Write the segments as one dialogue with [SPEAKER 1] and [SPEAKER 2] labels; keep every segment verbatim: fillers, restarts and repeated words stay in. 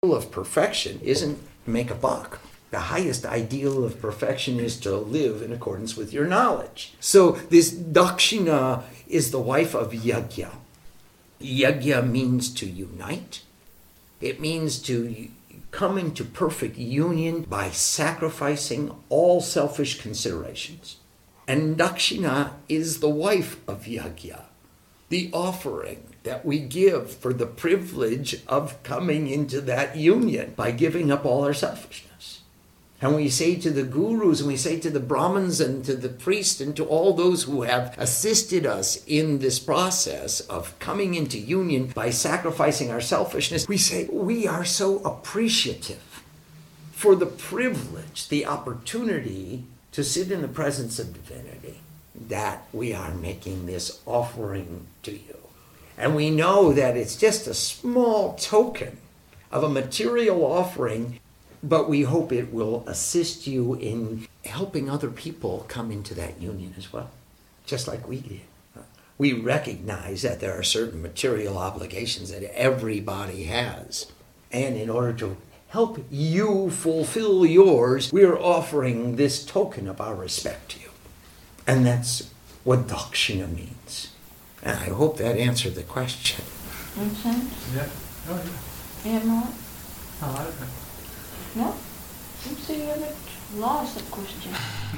[SPEAKER 1] of perfection isn't make a buck. The highest ideal of perfection is to live in accordance with your knowledge. So this Dakshina is the wife of Yajna. Yajna means to unite. It means to come into perfect union by sacrificing all selfish considerations. And Dakshina is the wife of Yajna, the offering that we give for the privilege of coming into that union by giving up all our selfishness. And we say to the gurus, and we say to the Brahmins and to the priests and to all those who have assisted us in this process of coming into union by sacrificing our selfishness, we say we are so appreciative for the privilege, the opportunity to sit in the presence of divinity, that we are making this offering to you. And we know that it's just a small token of a material offering, but we hope it will assist you in helping other people come into that union as well, just like we did. We recognize that there are certain material obligations that everybody has. And in order to help you fulfill yours, we are offering this token of our respect to you. And that's what Dakshina means. And I hope that answered the question.
[SPEAKER 2] Makes sense?
[SPEAKER 3] Yeah. Oh, yeah.
[SPEAKER 2] Yeah, more?
[SPEAKER 3] Oh, I don't know.
[SPEAKER 2] No? Seems to you a bit lost the question.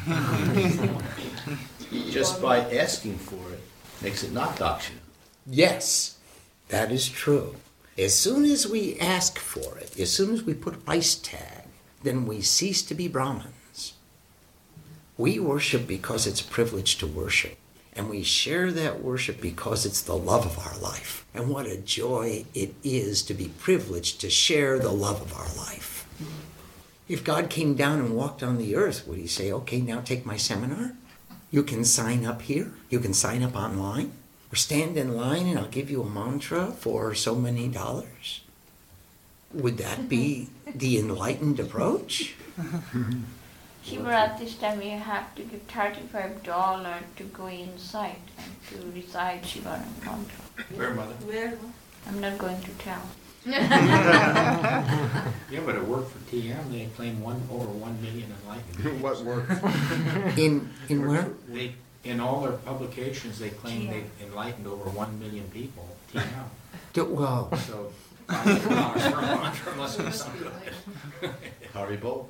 [SPEAKER 4] Just by asking for it makes it not Dakshina.
[SPEAKER 1] Yes, that is true. As soon as we ask for it, as soon as we put a price tag, then we cease to be Brahmins. We worship because it's a privilege to worship. And we share that worship because it's the love of our life. And what a joy it is to be privileged to share the love of our life. If God came down and walked on the earth, would he say, okay, now take my seminar? You can sign up here. You can sign up online. Or stand in line and I'll give you a mantra for so many dollars. Would that be the enlightened approach?
[SPEAKER 2] Shiva, at this time you have to give thirty-five dollars to go inside and to recite Shiva and mantra.
[SPEAKER 3] Where, Mother?
[SPEAKER 2] Where? I'm not going to tell.
[SPEAKER 5] Yeah, but it worked for T M. They claim one over one million enlightened.
[SPEAKER 3] What worked?
[SPEAKER 1] In in where?
[SPEAKER 5] They, in all their publications, they claim they've enlightened over one million people. T M.
[SPEAKER 1] Do- Well,
[SPEAKER 5] So five hundred dollars for a mantra must be something.
[SPEAKER 4] Haribo.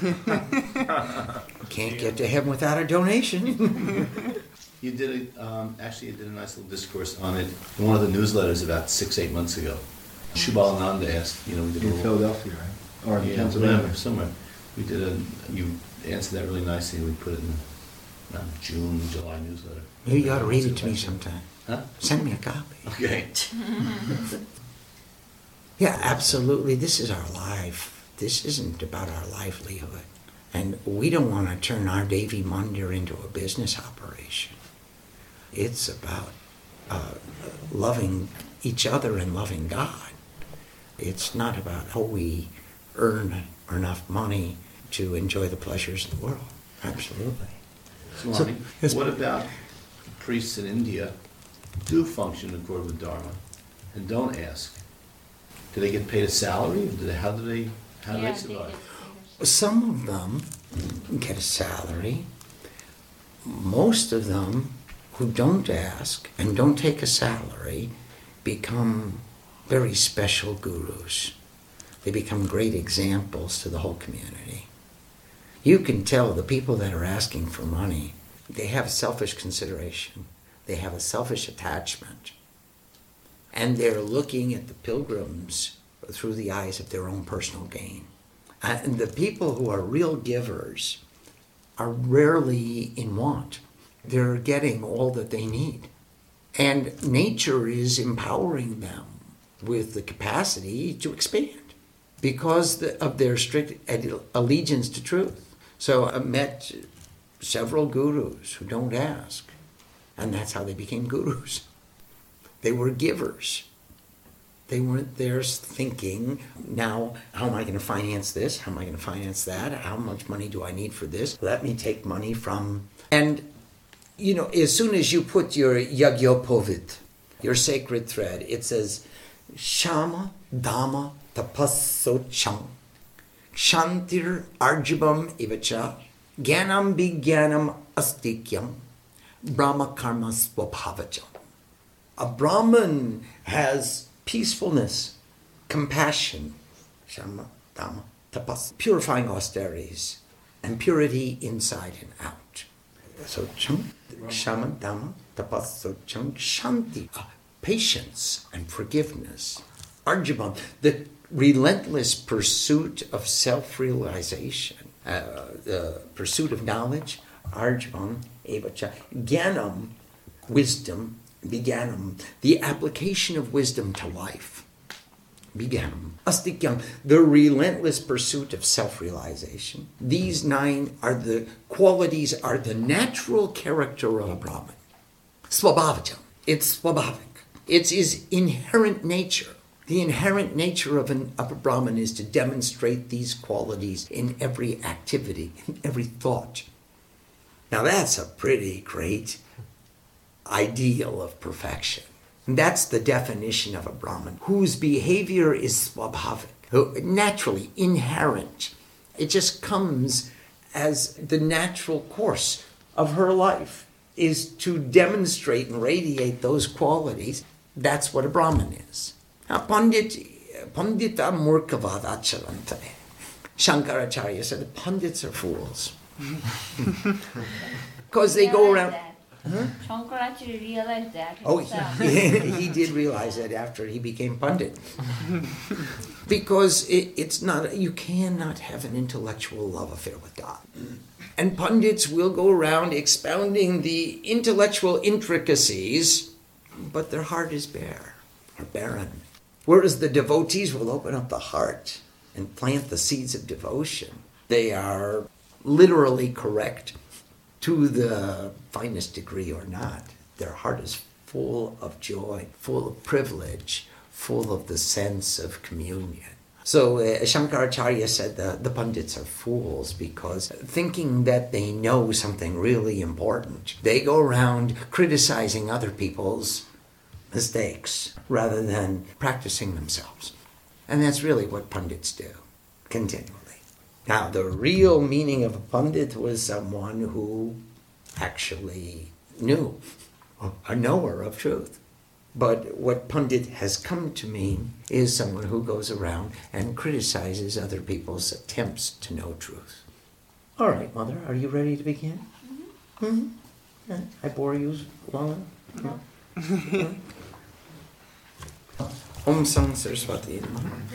[SPEAKER 1] can't get to heaven without a donation.
[SPEAKER 4] You did a, um, actually you did a nice little discourse on it in one of the newsletters about six, eight months ago. Shubhalananda asked, you know, we did a
[SPEAKER 6] In
[SPEAKER 4] little...
[SPEAKER 6] Philadelphia, right? Or in
[SPEAKER 4] yeah,
[SPEAKER 6] Pennsylvania.
[SPEAKER 4] whatever, somewhere. We did a, you answered that really nicely. We put it in uh, June, July newsletter.
[SPEAKER 1] Maybe you ought to read it to me sometime.
[SPEAKER 4] Huh?
[SPEAKER 1] Send me a copy.
[SPEAKER 4] Okay.
[SPEAKER 1] Yeah, absolutely. This is our life. This isn't about our livelihood. And we don't want to turn our Devi Mandir into a business operation. It's about uh, loving each other and loving God. It's not about how we earn enough money to enjoy the pleasures of the world. Absolutely.
[SPEAKER 4] So,
[SPEAKER 1] So,
[SPEAKER 4] Lonnie,
[SPEAKER 1] yes.
[SPEAKER 4] what about priests in India do function in accord with Dharma and don't ask? Do they get paid a salary? Do they, how do they, how do
[SPEAKER 2] Yeah,
[SPEAKER 4] they survive?
[SPEAKER 1] Some of them get a salary. Most of them who don't ask and don't take a salary become very special gurus. They become great examples to the whole community. You can tell the people that are asking for money, they have a selfish consideration. They have a selfish attachment. And they're looking at the pilgrims through the eyes of their own personal gain. And the people who are real givers are rarely in want. They're getting all that they need. And nature is empowering them with the capacity to expand because of their strict allegiance to truth. So I met several gurus who don't ask, and that's how they became gurus. They were givers. They weren't there thinking, now, how am I going to finance this? How am I going to finance that? How much money do I need for this? Let me take money from... And, you know, as soon as you put your Yagyopovit, your sacred thread, it says, Shama Dhamma tapassocham Kshantir arjibam ivacha Gyanam bigyanam astikyam Brahma karma swabhavacham. A Brahman has peacefulness, compassion, Shama, Dhamma, tapas, purifying austerities, and purity inside and out. So, cham, Shama, Dhamma, tapas, so cham, Shanti, uh, patience and forgiveness. Arjibam, the relentless pursuit of self-realization, uh, the pursuit of knowledge. Arjibam, evacha, Gyanam, wisdom, Bigyanam, the application of wisdom to life. Bigyanam. Astikyam, the relentless pursuit of self-realization. These nine are the qualities, are the natural character of a Brahman. Swabhavacham, it's swabhavik. It's his inherent nature. The inherent nature of, an, of a Brahman is to demonstrate these qualities in every activity, in every thought. Now that's a pretty great ideal of perfection. And that's the definition of a Brahman, whose behavior is swabhavik, naturally inherent. It just comes as the natural course of her life, is to demonstrate and radiate those qualities. That's what a Brahman is. Now, Pandit, Pandita murkavad acharantane. Shankaracharya said the Pandits are fools. Because they go around... Huh?
[SPEAKER 2] Shankaracharya realized that
[SPEAKER 1] Oh,
[SPEAKER 2] himself.
[SPEAKER 1] he, he did realize that after he became Pandit. Because it, it's not, you cannot have an intellectual love affair with God. And Pandits will go around expounding the intellectual intricacies, but their heart is bare or barren. Whereas the devotees will open up the heart and plant the seeds of devotion. They are literally correct to the finest degree or not. Their heart is full of joy, full of privilege, full of the sense of communion. So uh, Shankaracharya said the, the Pandits are fools because thinking that they know something really important, they go around criticizing other people's mistakes rather than practicing themselves. And that's really what Pandits do, continually. Now, the real meaning of a Pandit was someone who actually knew, a knower of truth. But what Pandit has come to mean is someone who goes around and criticizes other people's attempts to know truth. All right, Mother, are you ready to begin? Mm-hmm. Mm-hmm. Yeah. I bore you long enough? No. Om Sam Saraswati Namaha.